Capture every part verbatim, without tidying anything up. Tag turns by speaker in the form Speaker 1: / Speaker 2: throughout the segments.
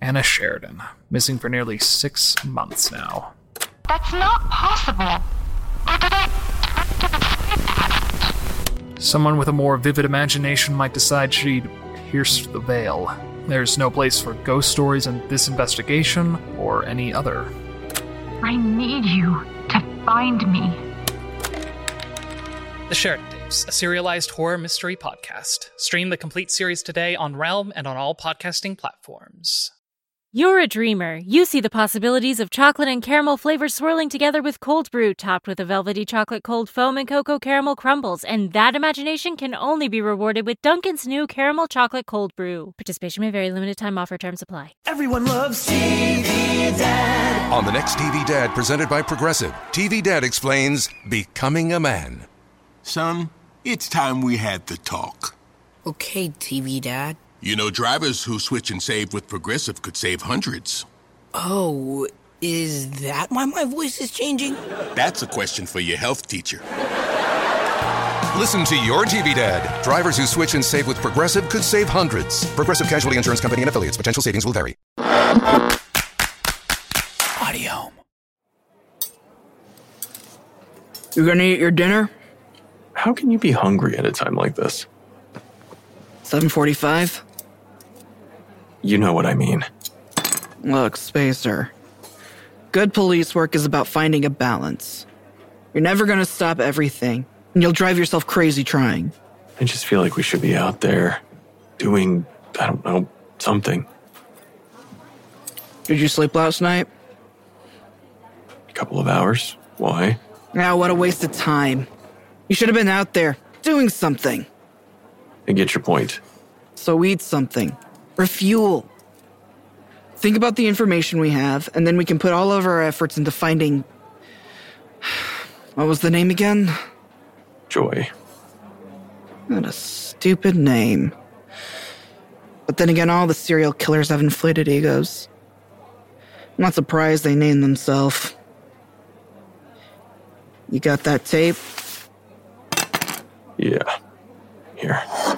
Speaker 1: Anna Sheridan, missing for nearly six months now.
Speaker 2: That's not possible. Or did I...
Speaker 1: Someone with a more vivid imagination might decide she'd pierced the veil. There's no place for ghost stories in this investigation or any other.
Speaker 2: I need you to find me.
Speaker 3: The Sheridan Tapes, a serialized horror mystery podcast. Stream the complete series today on Realm and on all podcasting platforms.
Speaker 4: You're a dreamer. You see the possibilities of chocolate and caramel flavors swirling together with cold brew, topped with a velvety chocolate cold foam and cocoa caramel crumbles, and that imagination can only be rewarded with Dunkin's new caramel chocolate cold brew. Participation may vary. Limited time offer. Terms apply.
Speaker 5: Everyone loves T V Dad.
Speaker 6: On the next T V Dad, presented by Progressive, T V Dad explains Becoming a Man.
Speaker 7: Son, it's time we had the talk.
Speaker 8: Okay, T V Dad.
Speaker 7: You know, drivers who switch and save with Progressive could save hundreds.
Speaker 8: Oh, is that why my voice is changing?
Speaker 7: That's a question for your health teacher.
Speaker 6: Listen to your T V Dad. Drivers who switch and save with Progressive could save hundreds. Progressive Casualty Insurance Company and affiliates. Potential savings will vary.
Speaker 8: Audio. You gonna eat your dinner?
Speaker 9: How can you be hungry at a time like this?
Speaker 8: seven forty-five?
Speaker 9: You know what I mean.
Speaker 8: Look, Spacer. Good police work is about finding a balance. You're never gonna stop everything, and you'll drive yourself crazy trying.
Speaker 9: I just feel like we should be out there doing, I don't know, something.
Speaker 8: Did you sleep last night?
Speaker 9: A couple of hours. Why?
Speaker 8: Now, what a waste of time. You should have been out there doing something.
Speaker 9: I get your point.
Speaker 8: So eat something. Refuel. Think about the information we have, and then we can put all of our efforts into finding... What was the name again?
Speaker 9: Joy.
Speaker 8: What a stupid name. But then again, all the serial killers have inflated egos. I'm not surprised they named themselves. You got that tape?
Speaker 9: Yeah. Here.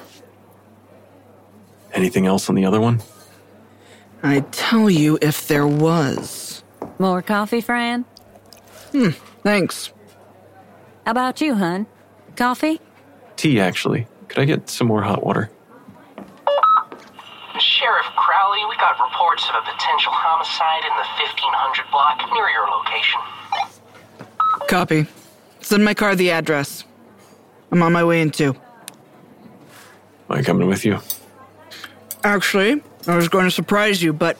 Speaker 9: Anything else on the other one?
Speaker 8: I'd tell you if there was.
Speaker 10: More coffee, Fran?
Speaker 8: Hmm, thanks.
Speaker 10: How about you, hun? Coffee?
Speaker 9: Tea, actually. Could I get some more hot water?
Speaker 11: Sheriff Crowley, we got reports of a potential homicide in the fifteen hundred block near your location.
Speaker 8: Copy. Send my car the address. I'm on my way in too.
Speaker 9: Am I coming with you?
Speaker 8: Actually, I was going to surprise you, but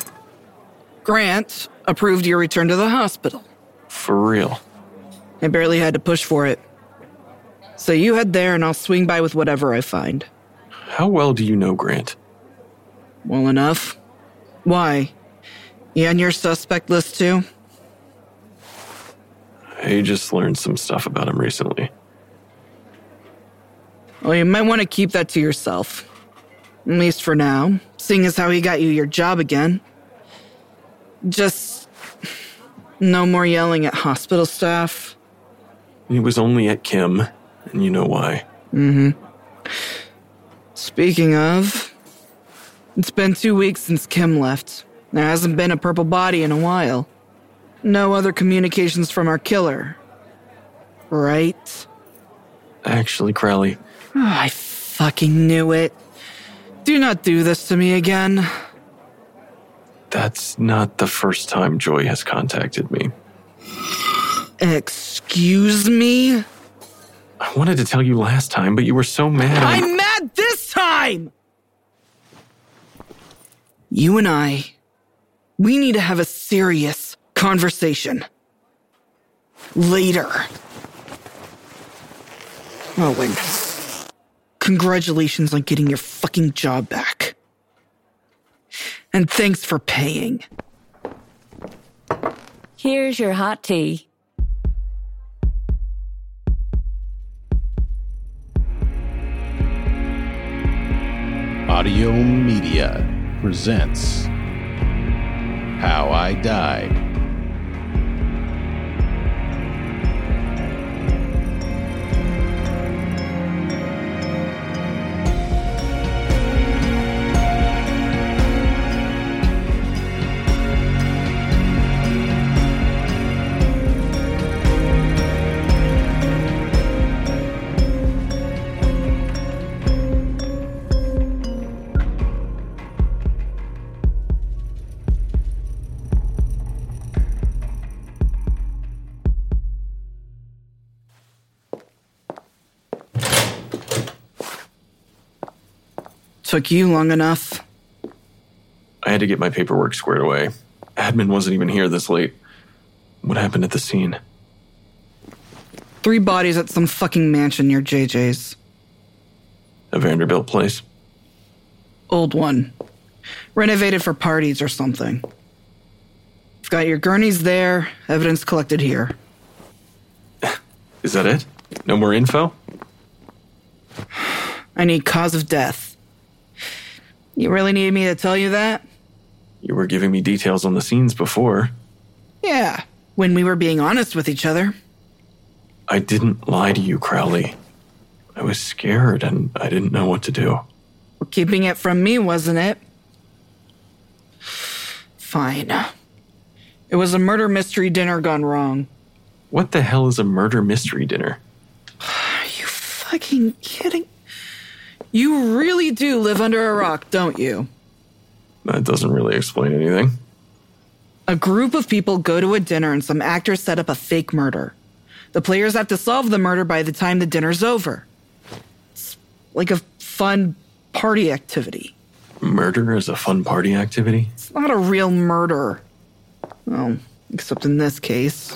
Speaker 8: Grant approved your return to the hospital.
Speaker 9: For real?
Speaker 8: I barely had to push for it. So you head there and I'll swing by with whatever I find.
Speaker 9: How well do you know Grant?
Speaker 8: Well enough. Why? You on your suspect list too?
Speaker 9: I just learned some stuff about him recently.
Speaker 8: Well, you might want to keep that to yourself. At least for now, seeing as how he got you your job again. Just no more yelling at hospital staff.
Speaker 9: He was only at Kim, and you know why.
Speaker 8: Mm-hmm. Speaking of, it's been two weeks since Kim left. There hasn't been a purple body in a while. No other communications from our killer. Right?
Speaker 9: Actually, Crowley.
Speaker 8: Oh, I fucking knew it. Do not do this to me again.
Speaker 9: That's not the first time Joy has contacted me.
Speaker 8: Excuse me?
Speaker 9: I wanted to tell you last time, but you were so mad.
Speaker 8: I'm mad this time! You and I, we need to have a serious conversation. Later. Oh, wait. Congratulations on getting your fucking job back. And thanks for paying.
Speaker 10: Here's your hot tea.
Speaker 12: Audio Media presents How I Died.
Speaker 8: Took you long enough.
Speaker 9: I had to get my paperwork squared away. Admin wasn't even here this late. What happened at the scene?
Speaker 8: Three bodies at some fucking mansion near J J's.
Speaker 9: A Vanderbilt place?
Speaker 8: Old one. Renovated for parties or something. You've got your gurneys there, evidence collected here.
Speaker 9: Is that it? No more info?
Speaker 8: I need cause of death. You really need me to tell you that?
Speaker 9: You were giving me details on the scenes before.
Speaker 8: Yeah, when we were being honest with each other.
Speaker 9: I didn't lie to you, Crowley. I was scared and I didn't know what to do.
Speaker 8: Well, keeping it from me, wasn't it? Fine. It was a murder mystery dinner gone wrong.
Speaker 9: What the hell is a murder mystery dinner?
Speaker 8: Are you fucking kidding? You really do live under a rock, don't you?
Speaker 9: That doesn't really explain anything.
Speaker 8: A group of people go to a dinner and some actors set up a fake murder. The players have to solve the murder by the time the dinner's over. It's like a fun party activity.
Speaker 9: Murder is a fun party activity?
Speaker 8: It's not a real murder. Well, except in this case.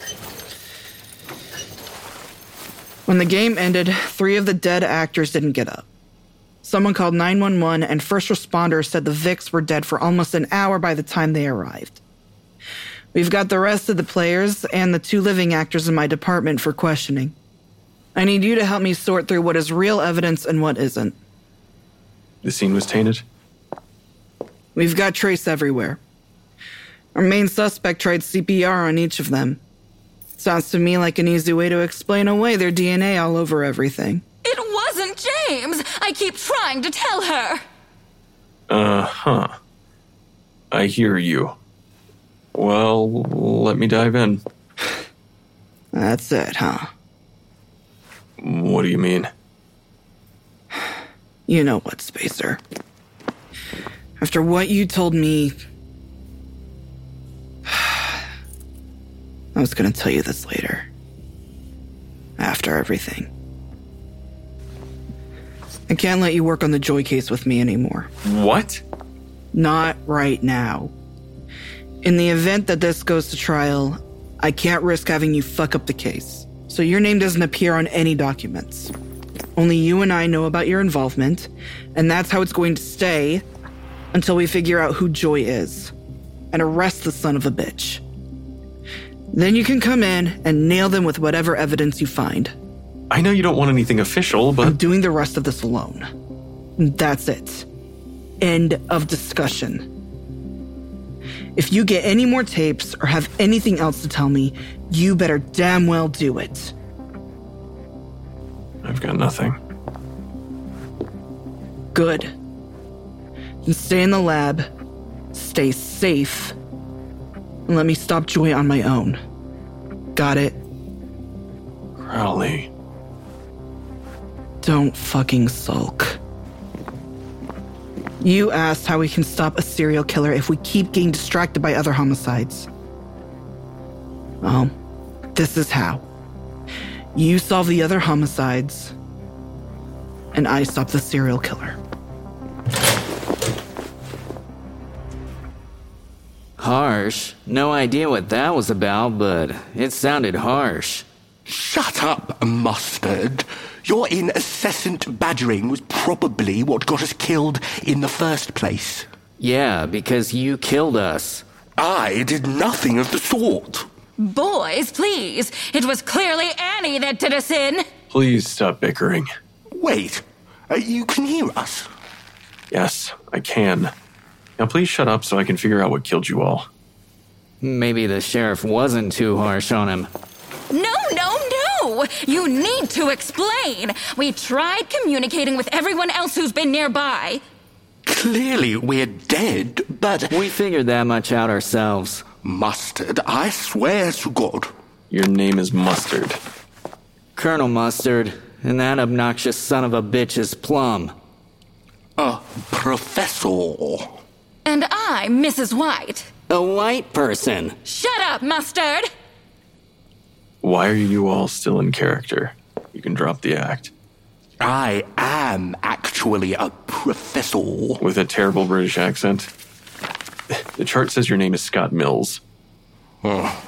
Speaker 8: When the game ended, three of the dead actors didn't get up. Someone called nine one one and first responders said the Vics were dead for almost an hour by the time they arrived. We've got the rest of the players and the two living actors in my department for questioning. I need you to help me sort through what is real evidence and what isn't.
Speaker 9: The scene was tainted?
Speaker 8: We've got trace everywhere. Our main suspect tried C P R on each of them. Sounds to me like an easy way to explain away their D N A all over everything.
Speaker 13: It wasn't James! I keep trying to tell her!
Speaker 9: Uh-huh. I hear you. Well, let me dive in.
Speaker 8: That's it, huh?
Speaker 9: What do you mean?
Speaker 8: You know what, Spacer. After what you told me... I was gonna tell you this later. After everything. I can't let you work on the Joy case with me anymore.
Speaker 9: What?
Speaker 8: Not right now. In the event that this goes to trial, I can't risk having you fuck up the case. So your name doesn't appear on any documents. Only you and I know about your involvement, and that's how it's going to stay until we figure out who Joy is and arrest the son of a bitch. Then you can come in and nail them with whatever evidence you find.
Speaker 9: I know you don't want anything official, but...
Speaker 8: I'm doing the rest of this alone. That's it. End of discussion. If you get any more tapes or have anything else to tell me, you better damn well do it.
Speaker 9: I've got nothing.
Speaker 8: Good. Then stay in the lab, stay safe, and let me stop Joy on my own. Got it?
Speaker 9: Crowley.
Speaker 8: Don't fucking sulk. You asked how we can stop a serial killer if we keep getting distracted by other homicides. Well, this is how. You solve the other homicides, and I stop the serial killer.
Speaker 14: Harsh? No idea what that was about, but it sounded harsh.
Speaker 7: Shut up, Mustard. Your incessant badgering was probably what got us killed in the first place.
Speaker 14: Yeah, because you killed us.
Speaker 7: I did nothing of the sort.
Speaker 13: Boys, please. It was clearly Annie that did us in.
Speaker 9: Please stop bickering.
Speaker 7: Wait, uh, you can hear us?
Speaker 9: Yes, I can. Now please shut up so I can figure out what killed you all.
Speaker 14: Maybe the sheriff wasn't too harsh on him.
Speaker 13: No, no, no! You need to explain! We tried communicating with everyone else who's been nearby.
Speaker 7: Clearly we're dead, but...
Speaker 14: We figured that much out ourselves.
Speaker 7: Mustard, I swear to God.
Speaker 9: Your name is Mustard.
Speaker 14: Colonel Mustard, and that obnoxious son of a bitch is Plum.
Speaker 7: A professor.
Speaker 13: And I'm Missus White.
Speaker 14: A white person.
Speaker 13: Shut up, Mustard!
Speaker 9: Why are you all still in character? You can drop the act.
Speaker 7: I am actually a professor.
Speaker 9: With a terrible British accent. The chart says your name is Scott Mills.
Speaker 7: Oh.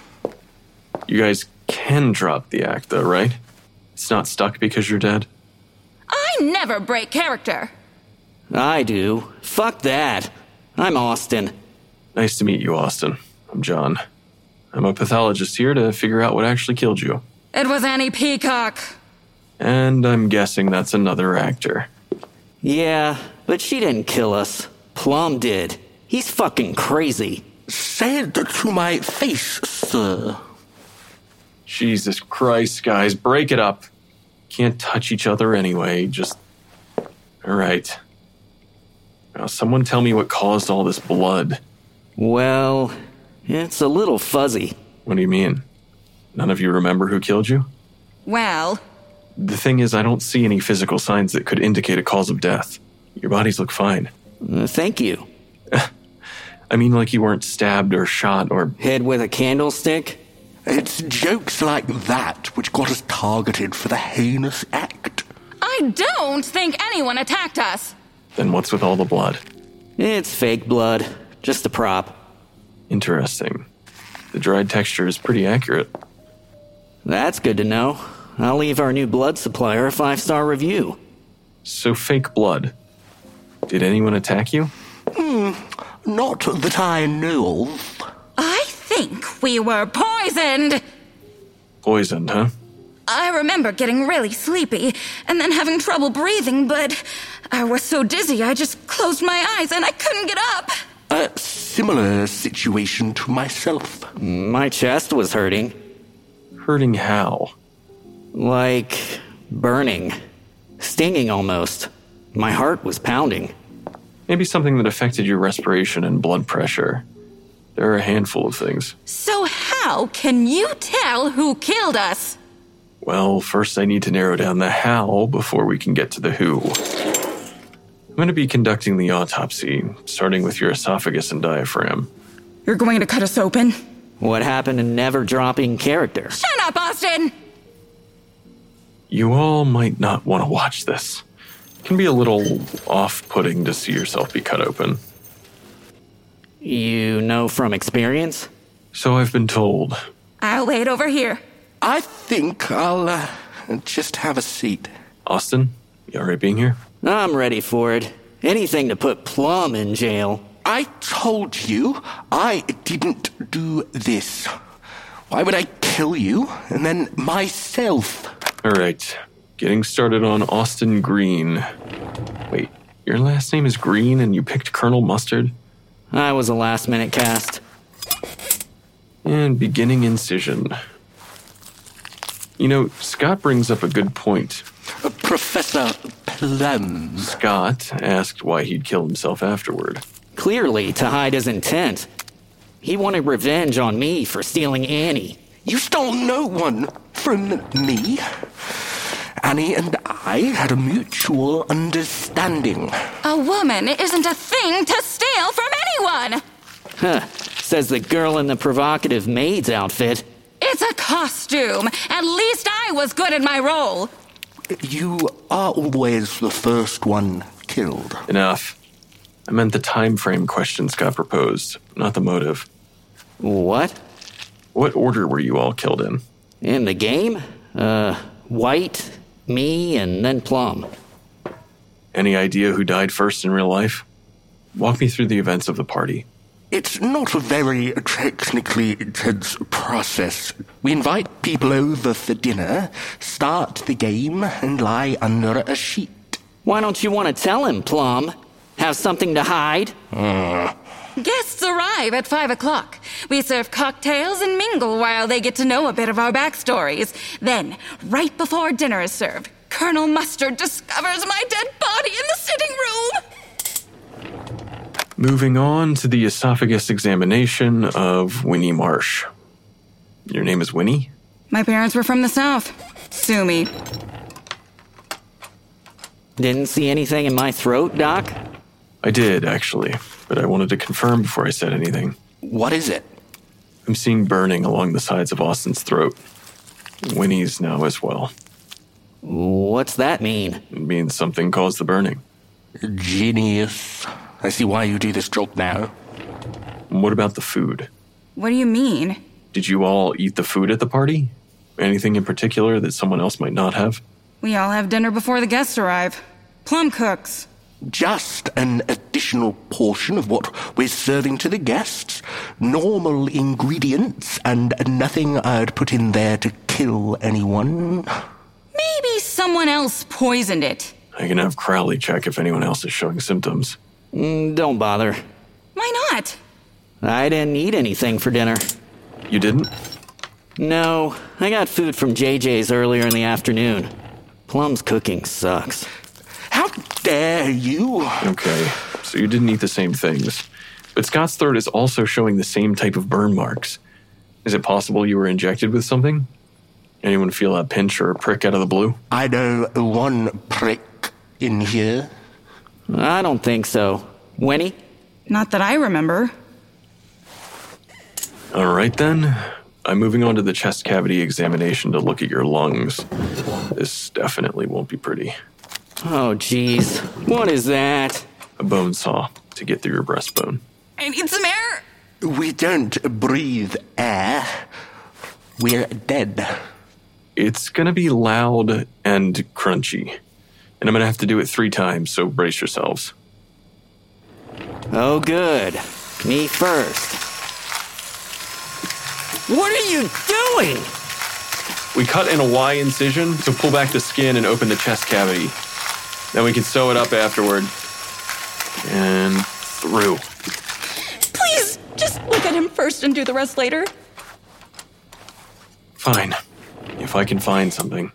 Speaker 9: You guys can drop the act, though, right? It's not stuck because you're dead?
Speaker 13: I never break character.
Speaker 14: I do. Fuck that. I'm Austin.
Speaker 9: Nice to meet you, Austin. I'm John. I'm a pathologist here to figure out what actually killed you.
Speaker 13: It was Annie Peacock.
Speaker 9: And I'm guessing that's another actor.
Speaker 14: Yeah, but she didn't kill us. Plum did. He's fucking crazy.
Speaker 7: Say it to my face, sir.
Speaker 9: Jesus Christ, guys, break it up. Can't touch each other anyway, just... Alright. Now, someone tell me what caused all this blood.
Speaker 14: Well, it's a little fuzzy.
Speaker 9: What do you mean? None of you remember who killed you?
Speaker 13: Well...
Speaker 9: The thing is, I don't see any physical signs that could indicate a cause of death. Your bodies look fine.
Speaker 14: Uh, thank you.
Speaker 9: I mean, like you weren't stabbed or shot or...
Speaker 14: Hit with a candlestick?
Speaker 7: It's jokes like that which got us targeted for the heinous act.
Speaker 13: I don't think anyone attacked us.
Speaker 9: Then what's with all the blood?
Speaker 14: It's fake blood. Just a prop.
Speaker 9: Interesting. The dried texture is pretty accurate.
Speaker 14: That's good to know. I'll leave our new blood supplier a five-star review.
Speaker 9: So fake blood. Did anyone attack you?
Speaker 7: Hmm, not that I know of.
Speaker 13: I think we were poisoned.
Speaker 9: Poisoned, huh?
Speaker 13: I remember getting really sleepy and then having trouble breathing, but I was so dizzy I just closed my eyes and I couldn't get up.
Speaker 7: A similar situation to myself.
Speaker 14: My chest was hurting.
Speaker 9: Hurting how?
Speaker 14: Like burning. Stinging almost. My heart was pounding.
Speaker 9: Maybe something that affected your respiration and blood pressure. There are a handful of things.
Speaker 13: So how can you tell who killed us?
Speaker 9: Well, first I need to narrow down the how before we can get to the who. I'm going to be conducting the autopsy, starting with your esophagus and diaphragm.
Speaker 13: You're going to cut us open?
Speaker 14: What happened to never dropping character?
Speaker 13: Shut up, Austin!
Speaker 9: You all might not want to watch this. It can be a little off-putting to see yourself be cut open.
Speaker 14: You know from experience?
Speaker 9: So I've been told.
Speaker 13: I'll wait over here.
Speaker 7: I think I'll uh, just have a seat.
Speaker 9: Austin, you all right being here?
Speaker 14: I'm ready for it. Anything to put Plum in jail.
Speaker 7: I told you I didn't do this. Why would I kill you and then myself?
Speaker 9: All right, getting started on Austin Green. Wait, your last name is Green and you picked Colonel Mustard?
Speaker 14: I was a last-minute cast.
Speaker 9: And beginning incision. You know, Scott brings up a good point.
Speaker 7: Uh, Professor Plum.
Speaker 9: Scott asked why he'd killed himself afterward.
Speaker 14: Clearly, to hide his intent. He wanted revenge on me for stealing Annie.
Speaker 7: You stole no one from me. Annie and I had a mutual understanding.
Speaker 13: A woman isn't a thing to steal from anyone!
Speaker 14: Huh. Says the girl in the provocative maid's outfit.
Speaker 13: It's a costume. At least I was good at my role.
Speaker 7: You are always the first one killed.
Speaker 9: Enough. I meant the time frame question Scott proposed, not the motive.
Speaker 14: What?
Speaker 9: What order were you all killed in?
Speaker 14: In the game? Uh, White, me, and then Plum.
Speaker 9: Any idea who died first in real life? Walk me through the events of the party.
Speaker 7: It's not a very technically intense process. We invite people over for dinner, start the game, and lie under a sheet.
Speaker 14: Why don't you want to tell him, Plum? Have something to hide?
Speaker 7: Uh.
Speaker 13: Guests arrive at five o'clock. We serve cocktails and mingle while they get to know a bit of our backstories. Then, right before dinner is served, Colonel Mustard discovers my dead body in the sitting room.
Speaker 9: Moving on to the esophagus examination of Winnie Marsh. Your name is Winnie?
Speaker 13: My parents were from the South. Sue me.
Speaker 14: Didn't see anything in my throat, Doc?
Speaker 9: I did, actually, but I wanted to confirm before I said anything.
Speaker 7: What is it?
Speaker 9: I'm seeing burning along the sides of Austin's throat. Winnie's now as well.
Speaker 14: What's that mean?
Speaker 9: It means something caused the burning.
Speaker 7: Genius. I see why you do this job now.
Speaker 9: What about the food?
Speaker 13: What do you mean?
Speaker 9: Did you all eat the food at the party? Anything in particular that someone else might not have?
Speaker 13: We all have dinner before the guests arrive. Plum cooks.
Speaker 7: Just an additional portion of what we're serving to the guests. Normal ingredients and nothing I'd put in there to kill anyone.
Speaker 13: Maybe someone else poisoned it.
Speaker 9: I can have Crowley check if anyone else is showing symptoms.
Speaker 14: Mm, don't bother.
Speaker 13: Why not?
Speaker 14: I didn't eat anything for dinner.
Speaker 9: You didn't?
Speaker 14: No, I got food from J J's earlier in the afternoon. Plum's cooking sucks.
Speaker 7: How dare you?
Speaker 9: Okay, so you didn't eat the same things. But Scott's throat is also showing the same type of burn marks. Is it possible you were injected with something? Anyone feel a pinch or a prick out of the blue?
Speaker 7: I know one prick in here.
Speaker 14: I don't think so. Winnie?
Speaker 13: Not that I remember.
Speaker 9: All right, then. I'm moving on to the chest cavity examination to look at your lungs. This definitely won't be pretty.
Speaker 14: Oh, jeez. What is that?
Speaker 9: A bone saw to get through your breastbone.
Speaker 13: I need some air.
Speaker 7: We don't breathe air. We're dead.
Speaker 9: It's gonna be loud and crunchy. And I'm gonna have to do it three times, so brace yourselves.
Speaker 14: Oh, good. Me first. What are you doing?
Speaker 9: We cut in a Y incision to pull back the skin and open the chest cavity. Then we can sew it up afterward. And through.
Speaker 13: Please, just look at him first and do the rest later.
Speaker 9: Fine. If I can find something.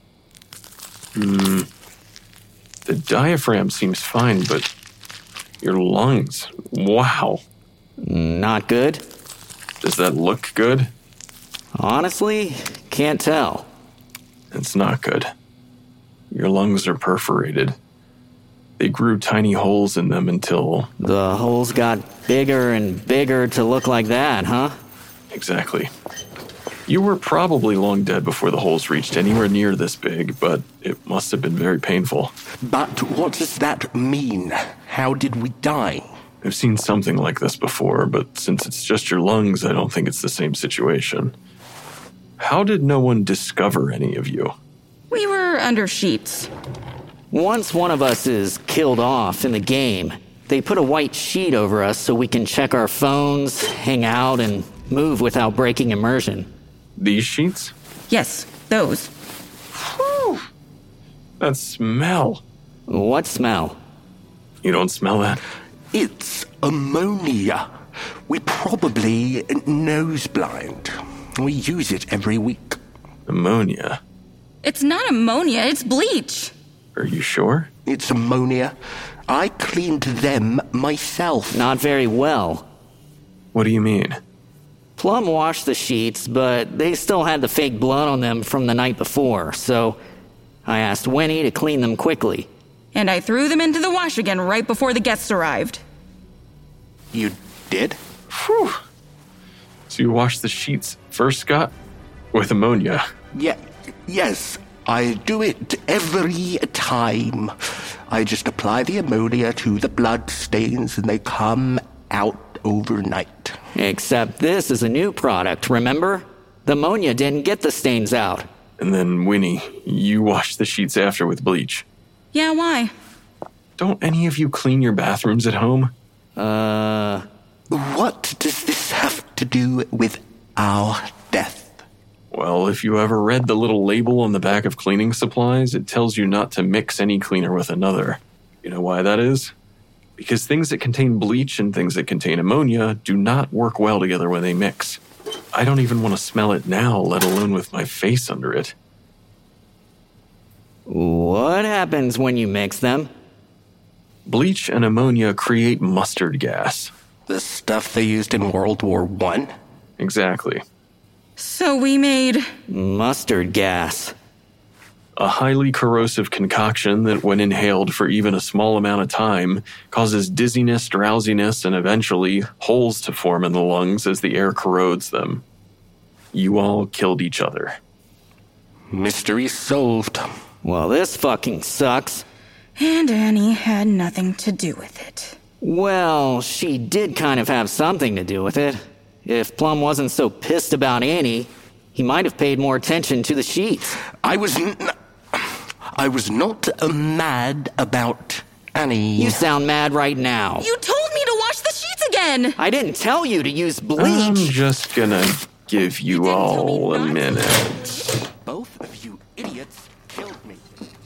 Speaker 9: Hmm. The diaphragm seems fine, but your lungs, wow.
Speaker 14: Not good?
Speaker 9: Does that look good?
Speaker 14: Honestly, can't tell.
Speaker 9: It's not good. Your lungs are perforated. They grew tiny holes in them until...
Speaker 14: The holes got bigger and bigger to look like that, huh?
Speaker 9: Exactly. You were probably long dead before the holes reached anywhere near this big, but it must have been very painful.
Speaker 7: But what does that mean? How did we die?
Speaker 9: I've seen something like this before, but since it's just your lungs, I don't think it's the same situation. How did no one discover any of you?
Speaker 13: We were under sheets.
Speaker 14: Once one of us is killed off in the game, they put a white sheet over us so we can check our phones, hang out, and move without breaking immersion.
Speaker 9: These sheets?
Speaker 13: Yes, those.
Speaker 9: Whew. That smell.
Speaker 14: What smell?
Speaker 9: You don't smell that?
Speaker 7: It's ammonia. We probably nose blind. We use it every week.
Speaker 9: Ammonia?
Speaker 13: It's not ammonia, it's bleach.
Speaker 9: Are you sure?
Speaker 7: It's ammonia. I cleaned them myself.
Speaker 14: Not very well.
Speaker 9: What do you mean?
Speaker 14: Plum washed the sheets, but they still had the fake blood on them from the night before, so I asked Winnie to clean them quickly.
Speaker 13: And I threw them into the wash again right before the guests arrived.
Speaker 7: You did?
Speaker 9: Whew. So you washed the sheets first, Scott? With ammonia?
Speaker 7: Yeah, yes. I do it every time. I just apply the ammonia to the blood stains and they come out overnight.
Speaker 14: Except this is a new product, remember? The ammonia didn't get the stains out.
Speaker 9: And then, Winnie, you washed the sheets after with bleach.
Speaker 13: Yeah, why?
Speaker 9: Don't any of you clean your bathrooms at home?
Speaker 14: Uh...
Speaker 7: What does this have to do with our death?
Speaker 9: Well, if you ever read the little label on the back of cleaning supplies, it tells you not to mix any cleaner with another. You know why that is? Because things that contain bleach and things that contain ammonia do not work well together when they mix. I don't even want to smell it now, let alone with my face under it.
Speaker 14: What happens when you mix them?
Speaker 9: Bleach and ammonia create mustard gas.
Speaker 7: The stuff they used in World War One?
Speaker 9: Exactly.
Speaker 13: So we made...
Speaker 14: mustard gas.
Speaker 9: A highly corrosive concoction that, when inhaled for even a small amount of time, causes dizziness, drowsiness, and eventually holes to form in the lungs as the air corrodes them. You all killed each other.
Speaker 7: Mystery solved.
Speaker 14: Well, this fucking sucks.
Speaker 13: And Annie had nothing to do with it.
Speaker 14: Well, she did kind of have something to do with it. If Plum wasn't so pissed about Annie, he might have paid more attention to the sheets.
Speaker 7: I was... N- I was not uh, mad about Annie.
Speaker 14: You sound mad right now.
Speaker 13: You told me to wash the sheets again!
Speaker 14: I didn't tell you to use bleach.
Speaker 9: I'm just gonna give you all a minute.
Speaker 7: Both of you idiots killed me.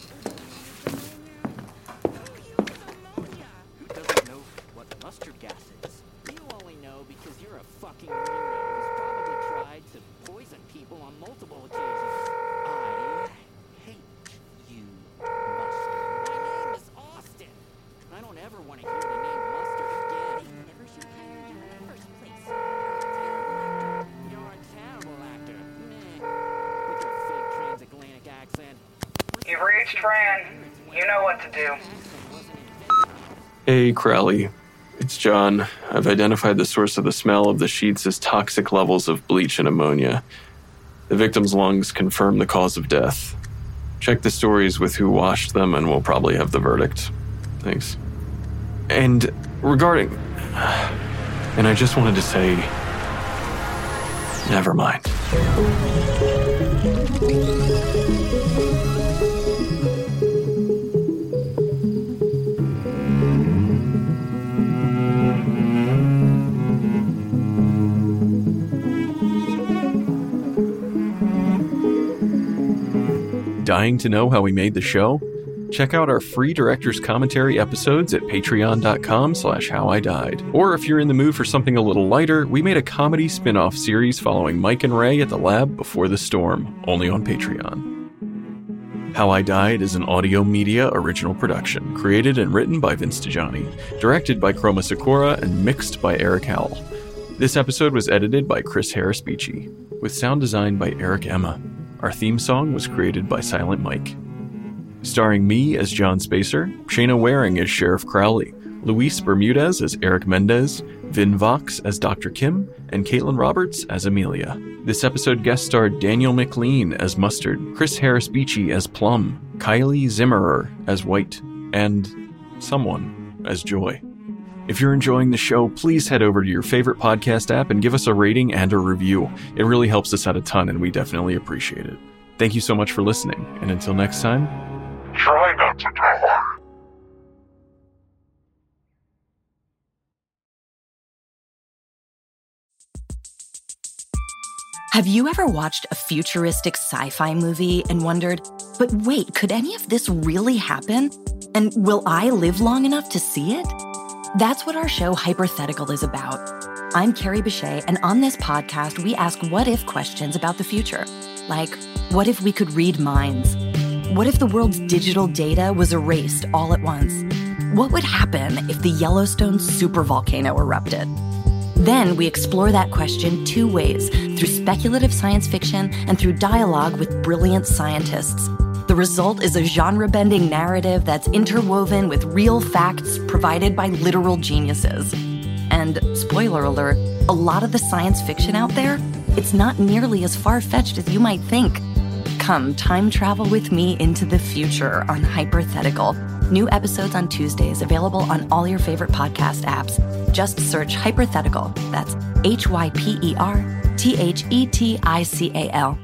Speaker 7: Who doesn't know what mustard gas is?
Speaker 14: You only know because you're a fucking weirdo who's probably tried to poison people on multiple occasions.
Speaker 7: I hate you, mustard.
Speaker 14: My name is Austin. I don't ever want to hear the name Mustard again. They never should have hired you in the first place. You're a terrible actor. Meh. With your fake transatlantic accent.
Speaker 15: You've reached Fran. You know what to do.
Speaker 9: Hey, Crowley. It's John. I've identified the source of the smell of the sheets as toxic levels of bleach and ammonia. The victim's lungs confirm the cause of death. Check the stories with who washed them and we'll probably have the verdict. Thanks. And regarding... And I just wanted to say... Never mind. Dying to know how we made the show? Check out our free director's commentary episodes at patreon.com slash howidied. Or if you're in the mood for something a little lighter, we made a comedy spin-off series following Mike and Ray at the lab before the storm, only on Patreon. How I Died is an audio media original production, created and written by Vince DiGianni, directed by Chroma Sakura, and mixed by Eric Howell. This episode was edited by Chris Harris-Beachy, with sound design by Eric Emma. Our theme song was created by Silent Mike. Starring me as John Spacer, Shayna Waring as Sheriff Crowley, Luis Bermudez as Eric Mendez, Vin Vox as Doctor Kim, and Caitlin Roberts as Amelia. This episode guest starred Daniel McLean as Mustard, Chris Harris-Beachy as Plum, Kylie Zimmerer as White, and someone as Joy. If you're enjoying the show, please head over to your favorite podcast app and give us a rating and a review. It really helps us out a ton, and we definitely appreciate it. Thank you so much for listening, and until next time,
Speaker 16: try not to die.
Speaker 17: Have you ever watched a futuristic sci-fi movie and wondered, but wait, could any of this really happen? And will I live long enough to see it? That's what our show Hypothetical is about. I'm Carrie Bechet, and on this podcast, we ask what-if questions about the future. Like, what if we could read minds? What if the world's digital data was erased all at once? What would happen if the Yellowstone supervolcano erupted? Then we explore that question two ways, through speculative science fiction and through dialogue with brilliant scientists. The result is a genre-bending narrative that's interwoven with real facts provided by literal geniuses. And, spoiler alert, a lot of the science fiction out there, it's not nearly as far-fetched as you might think. Come time travel with me into the future on Hypothetical. New episodes on Tuesdays, available on all your favorite podcast apps. Just search Hypothetical. That's H Y P E R T H E T I C A L.